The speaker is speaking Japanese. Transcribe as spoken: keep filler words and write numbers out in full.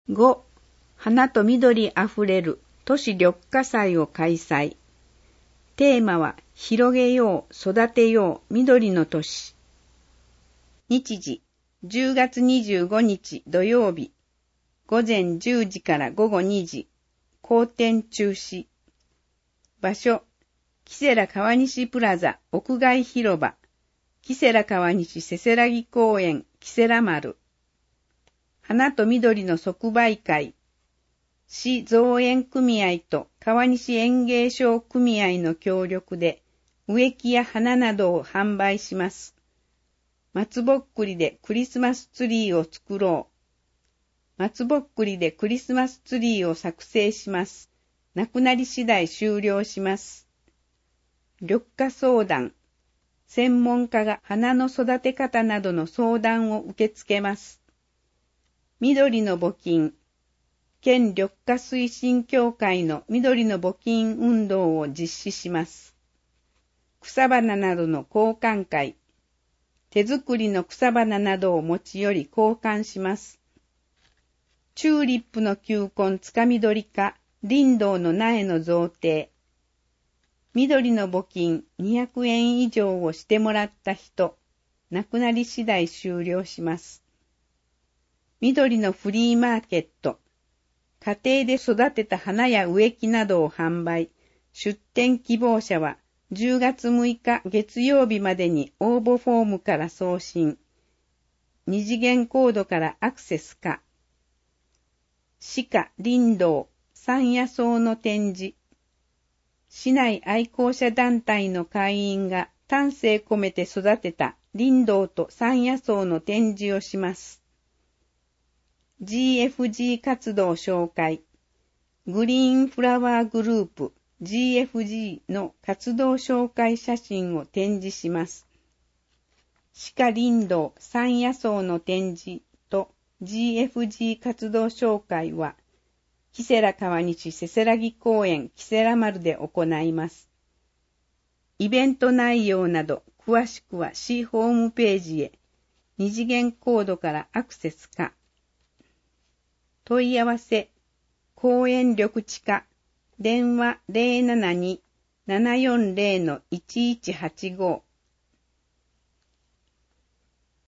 ご. 花と緑あふれる都市緑化祭を開催。テーマは広げよう、育てよう、緑の都市。日時、じゅうがつにじゅうごにち土曜日、ごぜんじゅうじからごごにじ、公展中止。場所、キセラ川西プラザ屋外広場、キセラ川西せせらぎ公園キセラ丸。花と緑の即売会、市造園組合と川西園芸商組合の協力で植木や花などを販売します。松ぼっくりでクリスマスツリーを作ろう。松ぼっくりでクリスマスツリーを作成します。なくなり次第終了します。緑化相談。専門家が花の育て方などの相談を受け付けます。緑の募金。県緑化推進協会の緑の募金運動を実施します。草花などの交換会。手作りの草花などを持ち寄り交換します。チューリップの球根つかみ取りか、林道の苗の贈呈。緑の募金にひゃくえん以上をしてもらった人、亡くなり次第終了します。緑のフリーマーケット。家庭で育てた花や植木などを販売。出店希望者はじゅうがつむいか月曜日までに応募フォームから送信。二次元コードからアクセスか。鹿林道山野草の展示。市内愛好者団体の会員が丹精込めて育てた林道と山野草の展示をします。ジーエフジー 活動紹介。グリーンフラワーグループ ジーエフジー の活動紹介写真を展示します。鹿林道山野草の展示と ジーエフジー 活動紹介は、キセラ川西せせらぎ公園キセラ丸で行います。イベント内容など詳しくは市ホームページへ二次元コードからアクセスか。問い合わせ、公園緑地課、電話 ゼロななに ななよんゼロ のいちいちはちご